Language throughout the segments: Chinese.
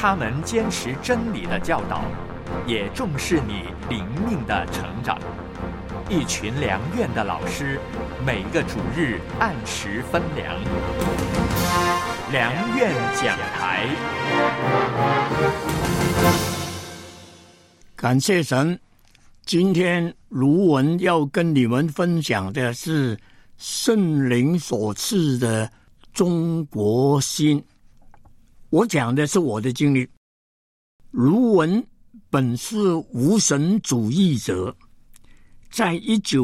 他们坚持真理的教导，也重视你灵命的成长。一群良院的老师，每个主日按时分粮。良院讲台， 感谢神。今天卢文要跟你们分享的是圣灵所赐的中国心。我讲的是我的经历。卢文本是无神主义者，在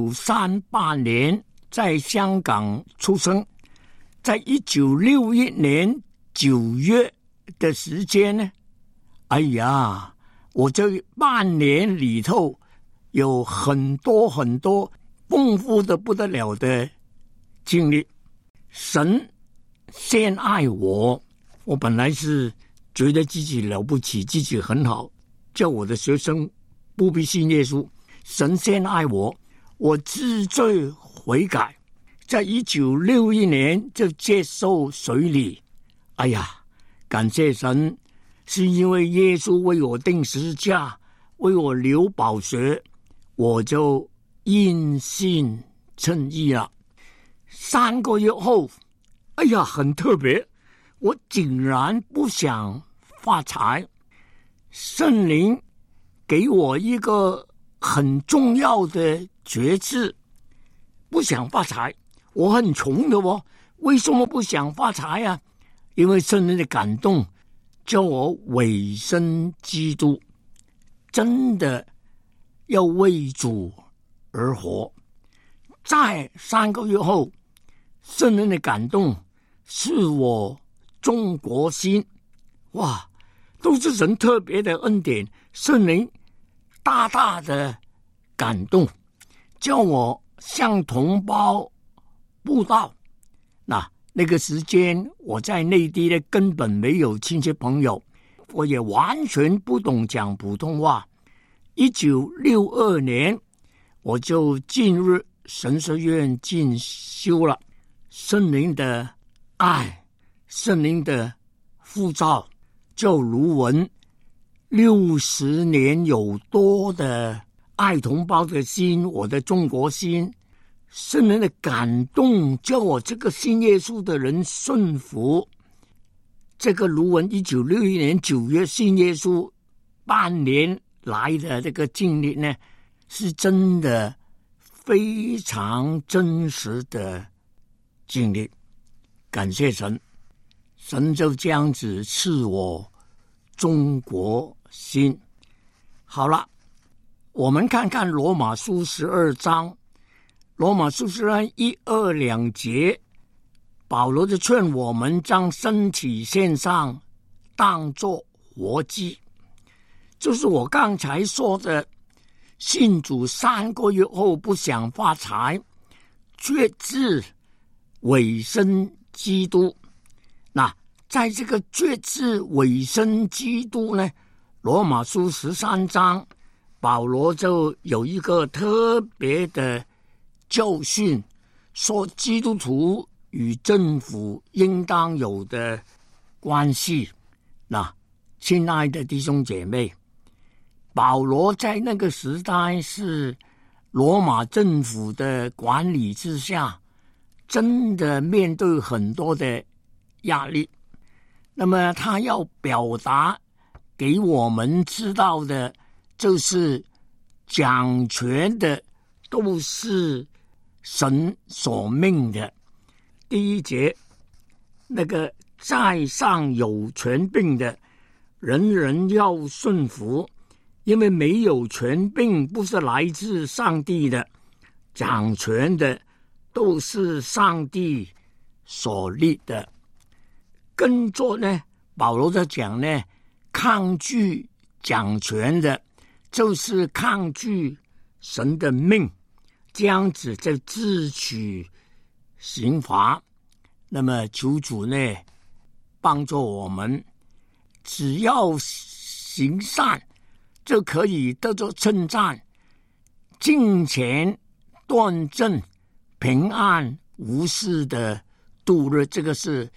1938年在香港出生，在1961年9月的时间呢，哎呀，我这半年里头有很多丰富的不得了的经历。神先爱我，我本来是觉得自己了不起，自己很好，叫我的学生不必信耶稣。神先爱我，我知罪悔改，在1961年就接受水礼。哎呀，感谢神，是因为耶稣为我钉十字架，为我流宝血，我就因信称义了。3个月后，哎呀，很特别，我竟然不想发财。圣灵给我一个很重要的决志，不想发财。我很穷的哦，为什么不想发财啊？因为圣灵的感动叫我委身基督，真的要为主而活。在3个月后，圣灵的感动是我中国心。哇，都是神特别的恩典，圣灵大大的感动，叫我向同胞布道。那个时间我在内地呢，根本没有亲戚朋友，我也完全不懂讲普通话。1962年我就进入神学院进修了。圣灵的爱，圣灵的呼召，叫卢文60年有多的爱同胞的心，我的中国心。圣灵的感动叫我这个信耶稣的人顺服。这个卢文1961年9月信耶稣半年来的这个经历呢，是真的非常真实的经历。感谢神，神就这样子赐我中国心。好了，我们看看罗马书12章，罗马书12 1、2、2节，保罗就劝我们将身体献上，当作活祭。就是我刚才说的，信主3个月后不想发财，决志委身基督。那在这个决志委身基督呢，罗马书13章保罗就有一个特别的教训，说基督徒与政府应当有的关系。那亲爱的弟兄姐妹，保罗在那个时代是罗马政府的管理之下，真的面对很多的压力。那么他要表达给我们知道的，就是讲权的都是神所命的。第1节，那个在上有权柄的，人人要顺服，因为没有权柄不是来自上帝的，掌权的都是上帝所立的。跟着呢，保罗在讲呢，抗拒掌权的就是抗拒神的命，这样子就自取刑罚。那么求主呢帮助我们，只要行善就可以得到称赞，敬虔断正，平安无事的度日。这个是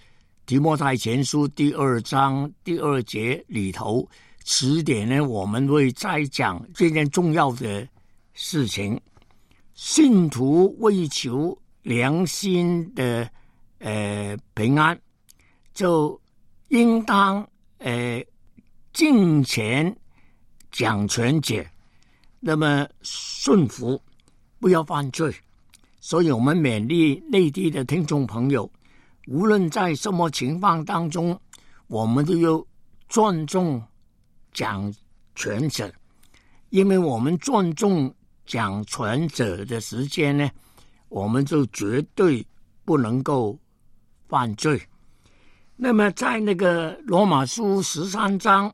提摩太前书第2章第2节里头，迟点呢我们会再讲这件重要的事情。信徒为求良心的平安，就应当敬虔讲全节，那么顺服，不要犯罪。所以我们勉励内地的听众朋友，无论在什么情况当中，我们都要尊重讲权者，因为我们尊重讲权者的时间呢，我们就绝对不能够犯罪。那么在那个罗马书13章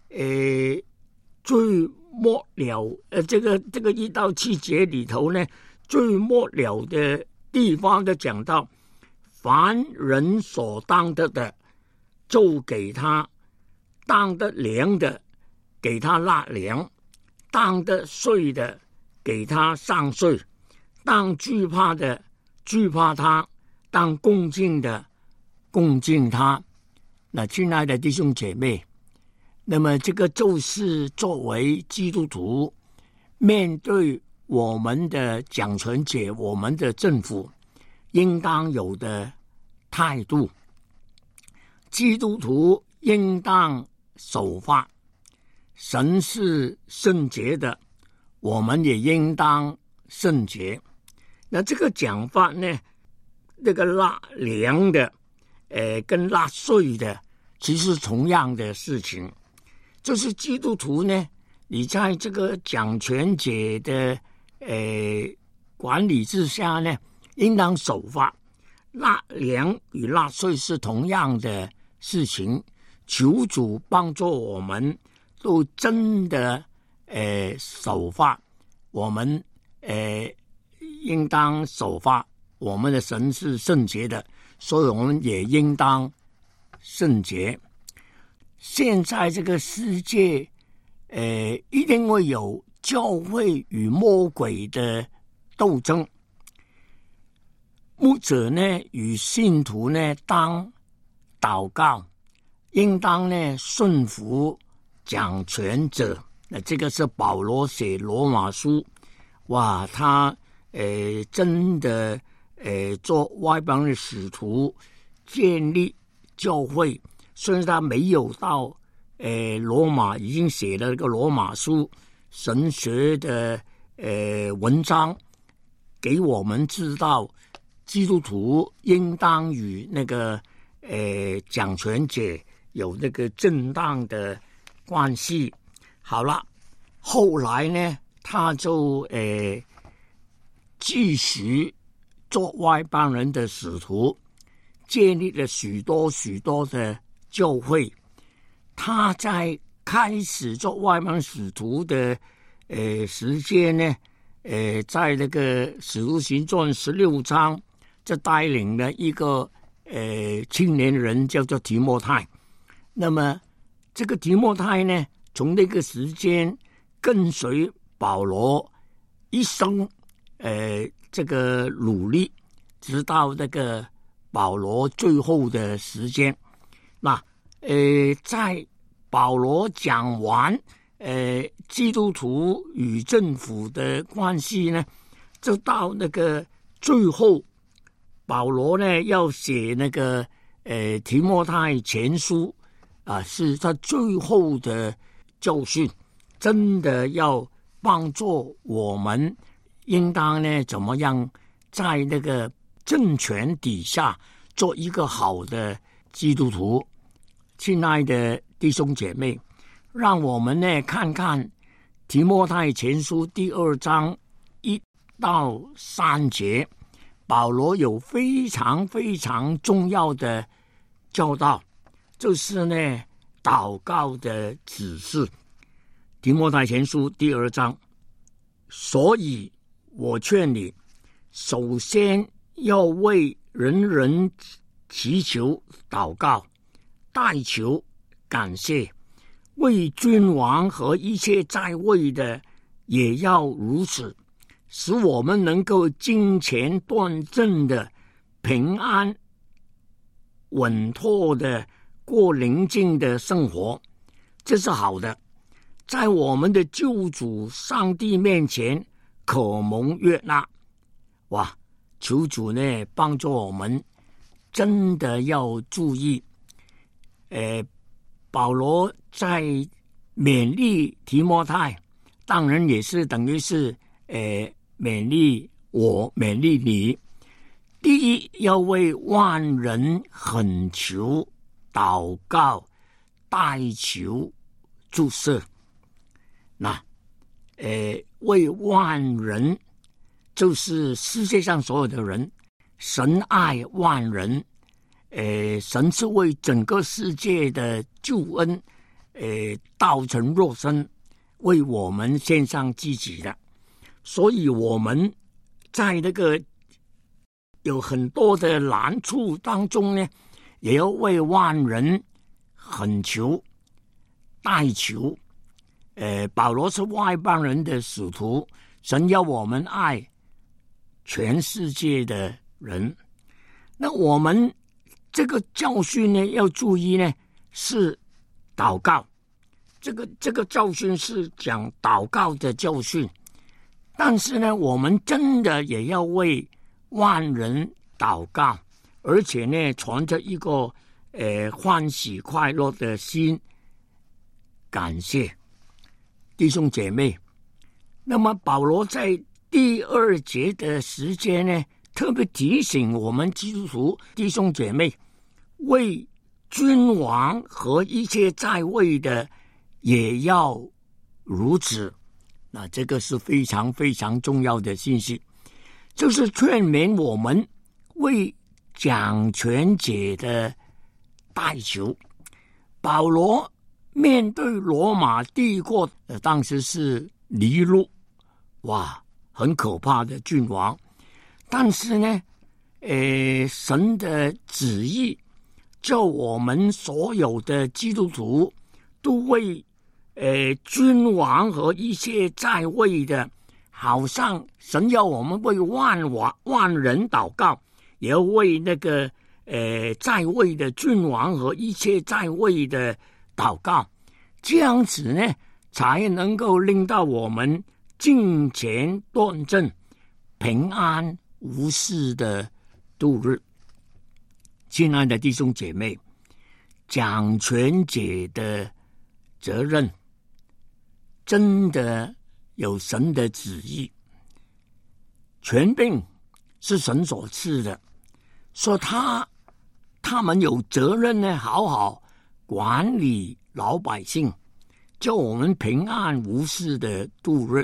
最末了这个1到7节里头呢，最末了的地方就讲到，凡人所当得的，就给他；当得粮的，给他纳粮；当得税的，给他上税；当惧怕的，惧怕他；当恭敬的，恭敬他。那亲爱的弟兄姐妹，那么这个就是作为基督徒面对我们的讲权者，我们的政府应当有的态度。基督徒应当守法，神是圣洁的，我们也应当圣洁。那这个讲法呢，那个纳粮的跟纳税的其实同样的事情，就是基督徒呢，你在这个讲权者的管理之下呢，应当守法。纳粮与纳税是同样的事情，求主帮助我们都真的守法。我们应当守法，我们的神是圣洁的，所以我们也应当圣洁。现在这个世界一定会有教会与魔鬼的斗争，牧者呢与信徒呢当祷告，应当呢顺服讲权者。那这个是保罗写罗马书，哇，他真的做外邦的使徒，建立教会。虽然他没有到罗马，已经写了一个罗马书神学的文章，给我们知道基督徒应当与那个讲权者有那个正当的关系。好了，后来呢，他就继续做外邦人的使徒，建立了许多的教会。他在开始做外邦使徒的时间呢，在那个使徒行传16章，就带领了一个青年人叫做提摩太。那么这个提摩太呢，从那个时间跟随保罗一生这个努力，直到那个保罗最后的时间。那在保罗讲完基督徒与政府的关系呢，就到那个最后，保罗呢要写那个提摩太前书啊，是他最后的教训，真的要帮助我们应当呢怎么样在那个政权底下做一个好的基督徒。亲爱的弟兄姐妹，让我们呢看看提摩太前书第2章1到3节，保罗有非常非常重要的教导，就是呢祷告的指示。提摩太前书第2章，所以我劝你，首先要为人人祈求祷告，代求感谢，为君王和一切在位的也要如此，使我们能够敬虔端正的平安稳妥的过宁静的生活，这是好的。在我们的救主上帝面前可蒙悦纳。哇，求主呢帮助我们真的要注意。保罗在勉励提摩太，当然也是等于是勉励我，勉励你。第一，要为万人恳求、祷告、代求、祝赦。那为万人，就是世界上所有的人。神爱万人，神是为整个世界的救恩，道成肉身，为我们献上自己的。所以我们在那个有很多的难处当中呢，也要为万人恳求、代求。保罗是外邦人的使徒，神要我们爱全世界的人。那我们这个教训呢，要注意呢，是祷告。这个教训是讲祷告的教训，但是呢，我们真的也要为万人祷告，而且呢，存着一个欢喜快乐的心，感谢弟兄姐妹。那么保罗在第2节的时间呢，特别提醒我们基督徒弟兄姐妹，为君王和一切在位的也要如此。那这个是非常非常重要的信息，就是劝勉我们为掌权者的代求。保罗面对罗马帝国，当时是尼禄，哇，很可怕的君王。但是呢，神的旨意叫我们所有的基督徒都为君王和一切在位的，好像神要我们为万人祷告，也要为那个在位的君王和一切在位的祷告，这样子呢，才能够令到我们敬虔端正、平安无事的度日。亲爱的弟兄姐妹，掌权者的责任真的有神的旨意，权柄是神所赐的，说他们有责任呢，好好管理老百姓，叫我们平安无事的度日。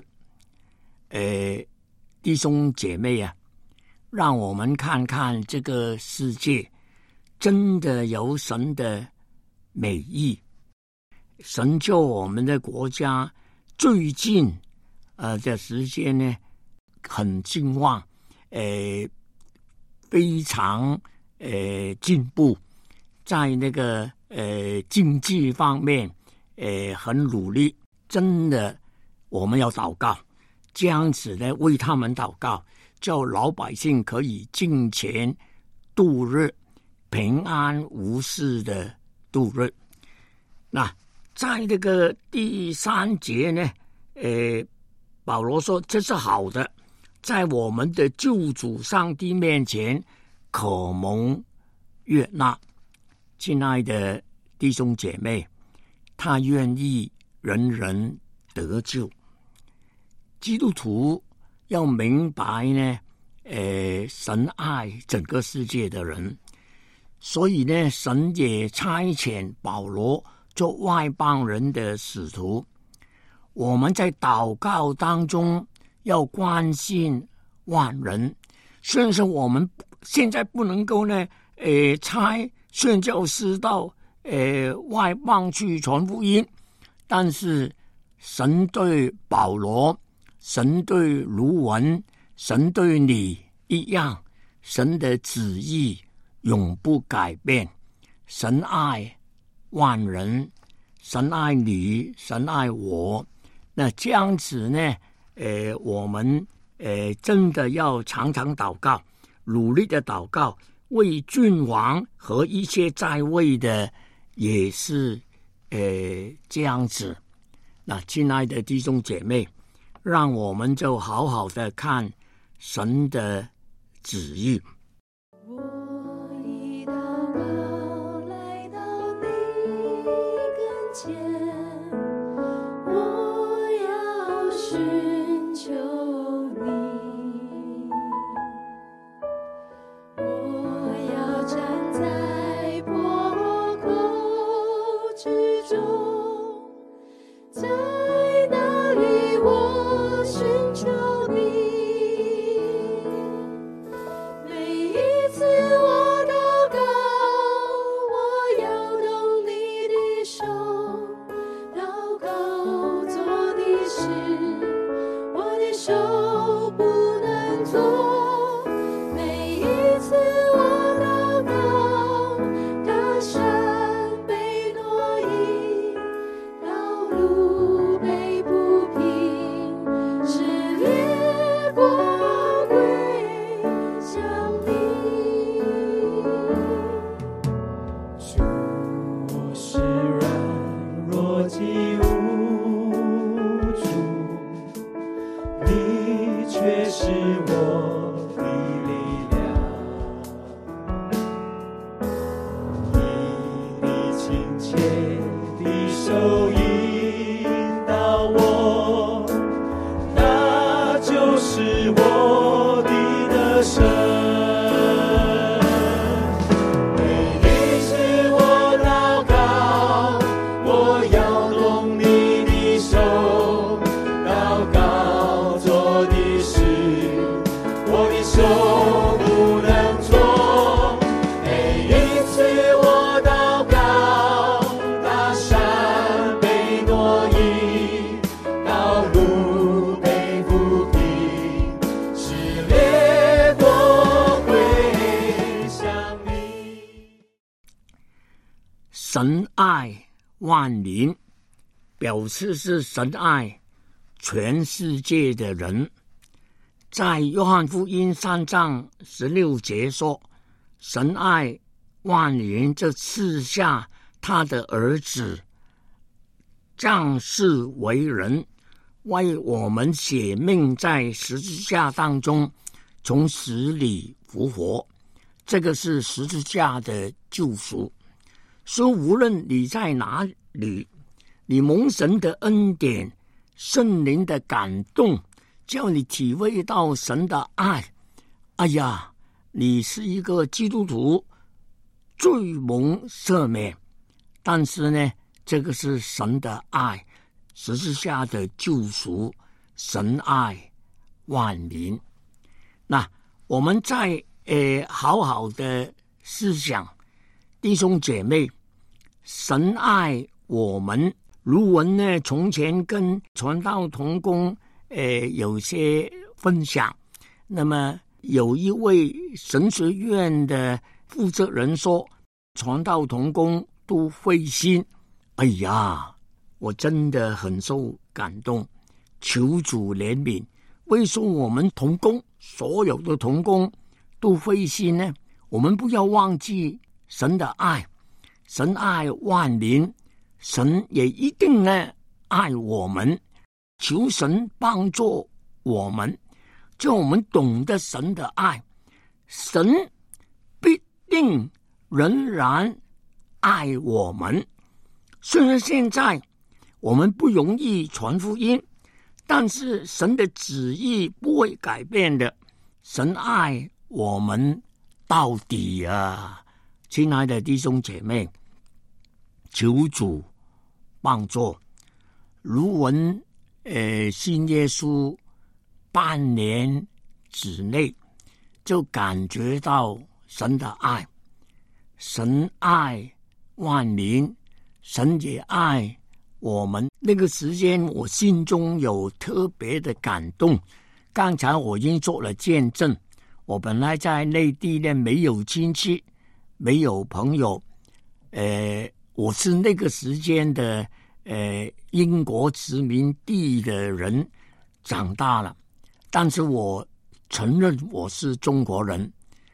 弟兄姐妹啊，让我们看看这个世界真的有神的美意。神救我们的国家最近的时间呢，很兴旺，非常进步，在那个经济方面很努力。真的我们要祷告，这样子呢，为他们祷告，叫老百姓可以敬虔度日，平安无事的度日。那在这个第3节呢，保罗说这是好的，在我们的救主上帝面前可蒙悦纳。亲爱的弟兄姐妹，他愿意人人得救。基督徒要明白呢，神爱整个世界的人，所以呢，神也差遣保罗做外邦人的使徒。我们在祷告当中要关心万人，虽然说我们现在不能够呢，差宣教师到外邦去传福音，但是神对保罗，神对卢文，神对你一样，神的旨意永不改变。神爱万人，神爱你，神爱我。那这样子呢，我们真的要常常祷告，努力的祷告， 为君王和一切在位的也是这样子。那亲爱的弟兄姐妹，让我们就好好的看神的旨意。 我一祷告来到你跟前，我要寻求你，我要站在破口之中，在哪里我寻求你。 神爱万民，表示是神爱全世界的人。在约翰福音3章16节说，神爱万民，就赐下他的儿子降世为人，为我们舍命，在十字架当中从死里复活。这个是十字架的救赎。说无论你在哪里，你蒙神的恩典，圣灵的感动，叫你体会到神的爱。哎呀，你是一个基督徒，罪蒙赦免。但是呢，这个是神的爱，十字架的救赎，神爱万民。那我们再好好的思想，弟兄姐妹，神爱我们。卢文呢，从前跟传道同工有些分享，那么有一位神学院的负责人说，传道同工都灰心。哎呀，我真的很受感动，求主怜悯。为什么我们同工，所有的同工都灰心呢？我们不要忘记神的爱，神爱万民，神也一定呢爱我们。求神帮助我们，叫我们懂得神的爱，神必定仍然爱我们。虽然现在我们不容易传福音，但是神的旨意不会改变的，神爱我们到底啊！亲爱的弟兄姐妹，求主帮助。如闻信耶稣半年之内，就感觉到神的爱。神爱万民，神也爱我们。那个时间我心中有特别的感动。刚才我已经做了见证，我本来在内地呢，没有亲戚，没有朋友，我是那个时间的英国殖民地的人长大了，但是我承认我是中国人。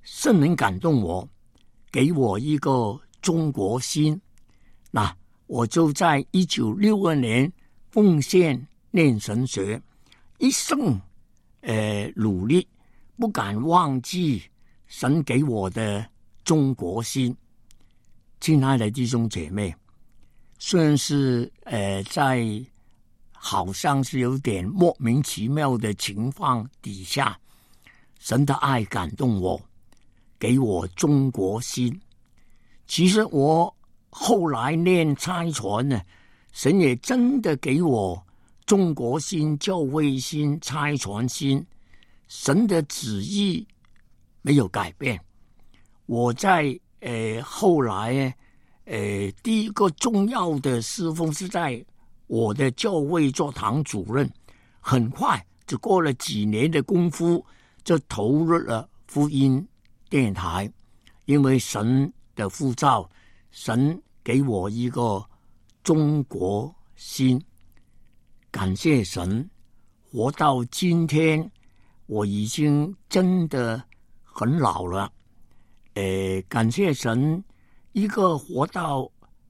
圣灵感动我，给我一个中国心，那我就在1962年奉献念神学，一生努力，不敢忘记神给我的中国心。亲爱的弟兄姐妹，虽然是在好像是有点莫名其妙的情况底下，神的爱感动我，给我中国心。其实我后来念差传呢，神也真的给我中国心、教会心、差传心，神的旨意没有改变。我在后来第一个重要的侍奉是在我的教会做堂主任，很快只过了几年的功夫，就投入了福音电台。因为神的呼召，神给我一个中国心，感谢神，活到今天，我已经真的很老了。感谢神，一个活到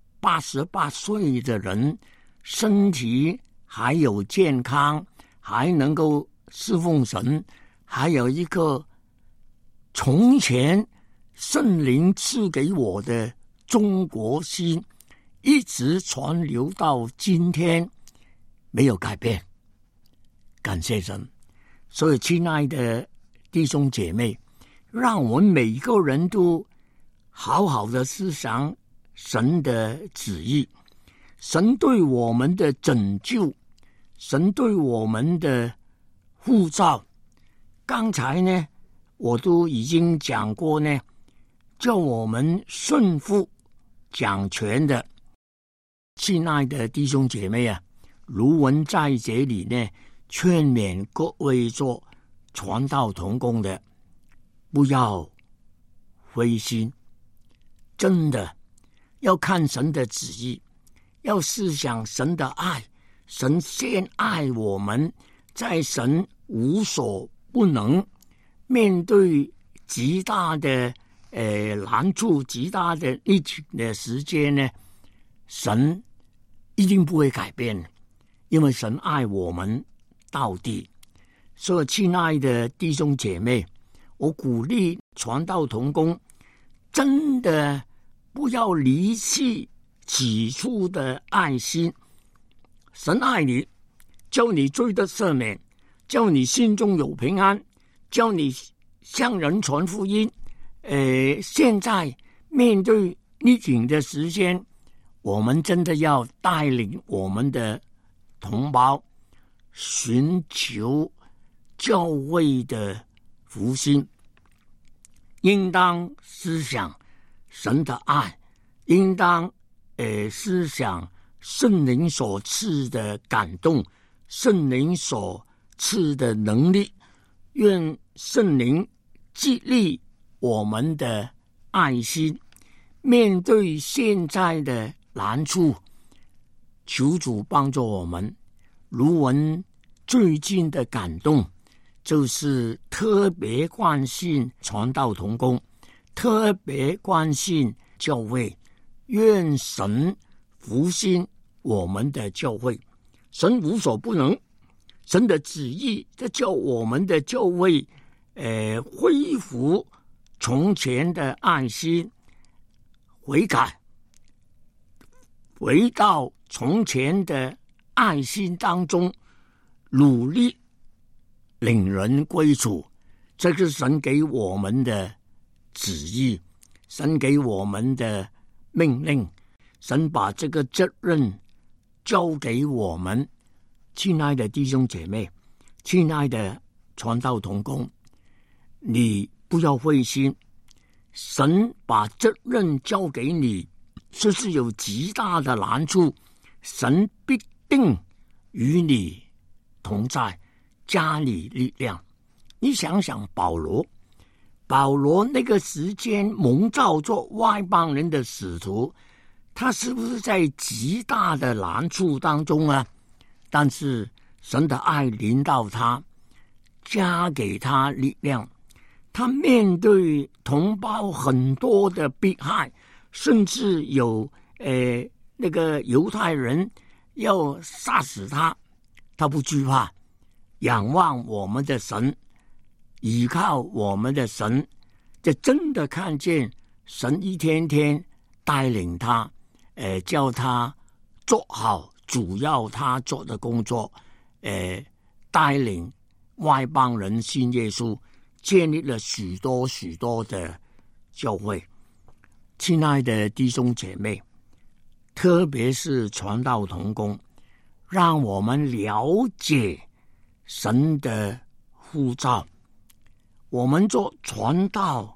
88岁的人，身体还有健康，还能够侍奉神，还有一个从前圣灵赐给我的中国心，一直传流到今天，没有改变。感谢神。所以亲爱的弟兄姐妹，让我们每个人都好好的思想神的旨意，神对我们的拯救，神对我们的呼召。刚才呢我都已经讲过呢，叫我们顺服讲权的。亲爱的弟兄姐妹啊，卢文在这里呢劝勉各位做传道同工的，不要灰心，真的要看神的旨意，要思想神的爱。神先爱我们，在神无所不能，面对极大的难处，极大的逆境的时间呢，神一定不会改变，因为神爱我们到底。所以亲爱的弟兄姐妹，我鼓励传道同工，真的不要离弃起初的爱心。神爱你，叫你罪得赦免，叫你心中有平安，叫你向人传福音。现在面对逆境的时间，我们真的要带领我们的同胞寻求教会的福音，应当思想神的爱，应当思想圣灵所赐的感动，圣灵所赐的能力。愿圣灵激励我们的爱心，面对现在的难处，求主帮助我们。卢文最近的感动，就是特别关心传道同工，特别关心教会。愿神复兴我们的教会，神无所不能，神的旨意在叫我们的教会恢复从前的爱心，悔改，回到从前的爱心当中，努力领人归主。这是神给我们的旨意，神给我们的命令，神把这个责任交给我们。亲爱的弟兄姐妹，亲爱的传道同工，你不要灰心，神把责任交给你，就是有极大的难处，神必定与你同在，加你力量。你想想保罗那个时间蒙召做外邦人的使徒，他是不是在极大的难处当中啊？但是神的爱临到他，加给他力量， 他面对同胞很多的迫害，甚至有那个犹太人要杀死他，他不惧怕，仰望我们的神，依靠我们的神，就真的看见神一天天带领他，叫他做好主要他做的工作，带领外邦人信耶稣，建立了许多许多的教会。亲爱的弟兄姐妹，特别是传道同工，让我们了解神的呼召。我们做传道，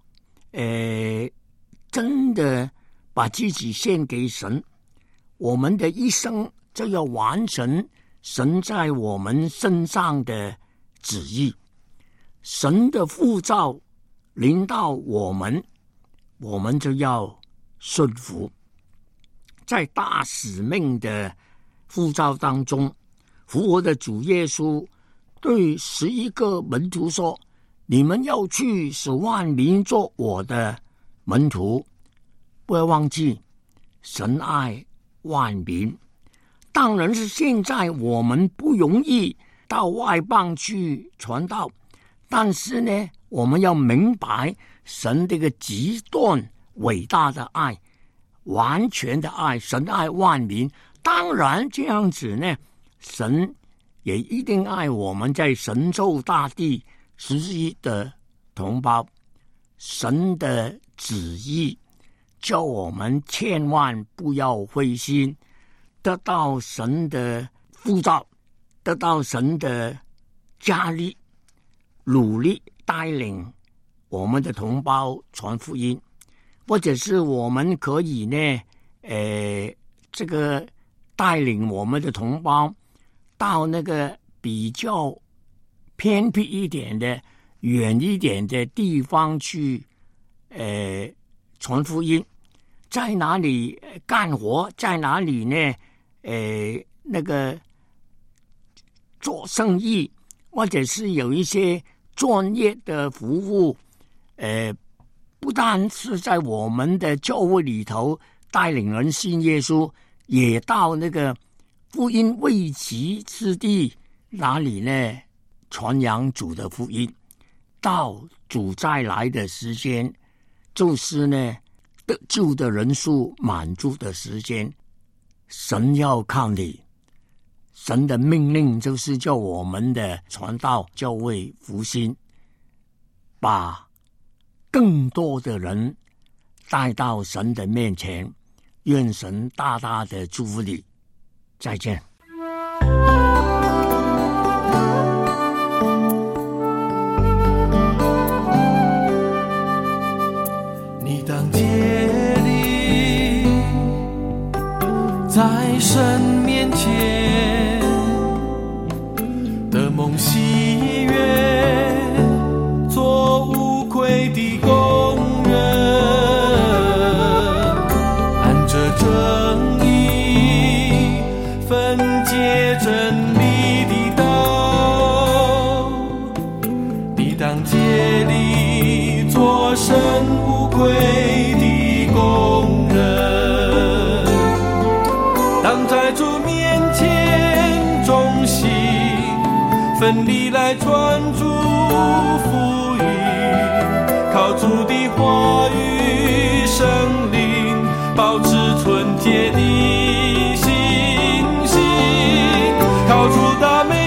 真的把自己献给神，我们的一生就要完成神在我们身上的旨意。神的呼召临到我们，我们就要顺服。在大使命的呼召当中，复活的主耶稣对11个门徒说，你们要去使万民做我的门徒。不要忘记，神爱万民。当然是现在我们不容易到外邦去传道，但是呢，我们要明白神这个极端伟大的爱，完全的爱，神爱万民。当然这样子呢，神也一定爱我们在神州大地实际的同胞。神的旨意叫我们千万不要灰心，得到神的呼召，得到神的加力，努力带领我们的同胞传福音，或者是我们可以呢，这个带领我们的同胞到那个比较偏僻一点的、远一点的地方去，传福音。在哪里干活，在哪里呢？那个做生意，或者是有一些专业的服务，不但是在我们的教会里头带领人信耶稣，也到那个福音未及之地，哪里呢？传扬主的福音，到主再来的时间，就是呢得救的人数满足的时间。神要靠你，神的命令就是叫我们的传道教会复兴，把更多的人带到神的面前。愿神大大的祝福你，再见。 你当竭力在神面前的梦喜悦，做无愧的工人，按着正义分解真理的道。你当竭力做神无愧的工人，当在主面前忠心奋力来传主福音，靠主的话语圣灵保持纯洁的信心，靠主大美